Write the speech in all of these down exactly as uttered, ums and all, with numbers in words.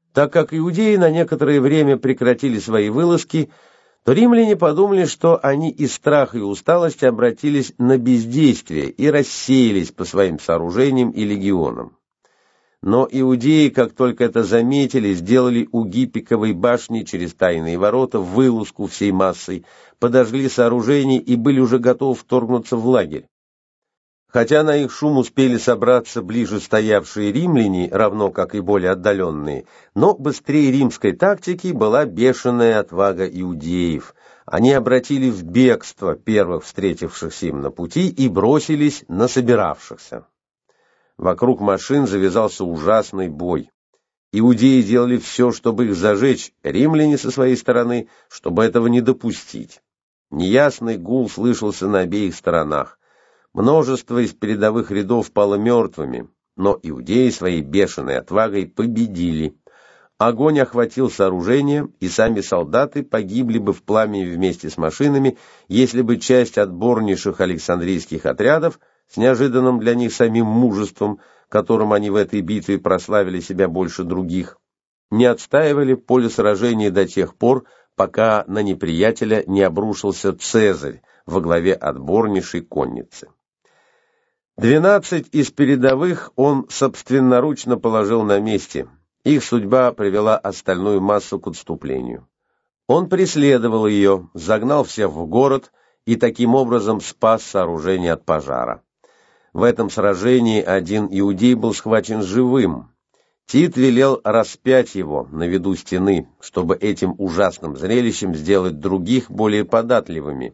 Так как иудеи на некоторое время прекратили свои вылазки, то римляне подумали, что они из страха и усталости обратились на бездействие и рассеялись по своим сооружениям и легионам. Но иудеи, как только это заметили, сделали у Гиппиковой башни через тайные ворота вылазку всей массой, подожгли сооружение и были уже готовы вторгнуться в лагерь. Хотя на их шум успели собраться ближе стоявшие римляне, равно как и более отдаленные, но быстрее римской тактики была бешеная отвага иудеев. Они обратили в бегство первых встретившихся им на пути и бросились на собиравшихся. Вокруг машин завязался ужасный бой. Иудеи делали все, чтобы их зажечь, римляне со своей стороны, чтобы этого не допустить. Неясный гул слышался на обеих сторонах. Множество из передовых рядов пало мертвыми, но иудеи своей бешеной отвагой победили. Огонь охватил сооружение, и сами солдаты погибли бы в пламени вместе с машинами, если бы часть отборнейших александрийских отрядов с неожиданным для них самим мужеством, которым они в этой битве прославили себя больше других, не отстаивали поле сражения до тех пор, пока на неприятеля не обрушился Цезарь во главе отборнейшей конницы. Двенадцать из передовых он собственноручно положил на месте. Их судьба привела остальную массу к отступлению. Он преследовал ее, загнал всех в город и таким образом спас сооружение от пожара. В этом сражении один иудей был схвачен живым. Тит велел распять его на виду стены, чтобы этим ужасным зрелищем сделать других более податливыми.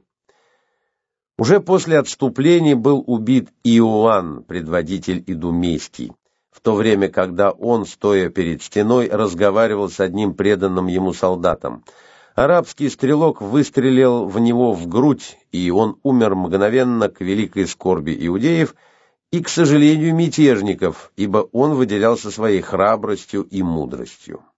Уже после отступления был убит Иоанн, предводитель идумейский, в то время, когда он, стоя перед стеной, разговаривал с одним преданным ему солдатом. Арабский стрелок выстрелил в него в грудь, и он умер мгновенно к великой скорби иудеев и, к сожалению, мятежников, ибо он выделялся своей храбростью и мудростью.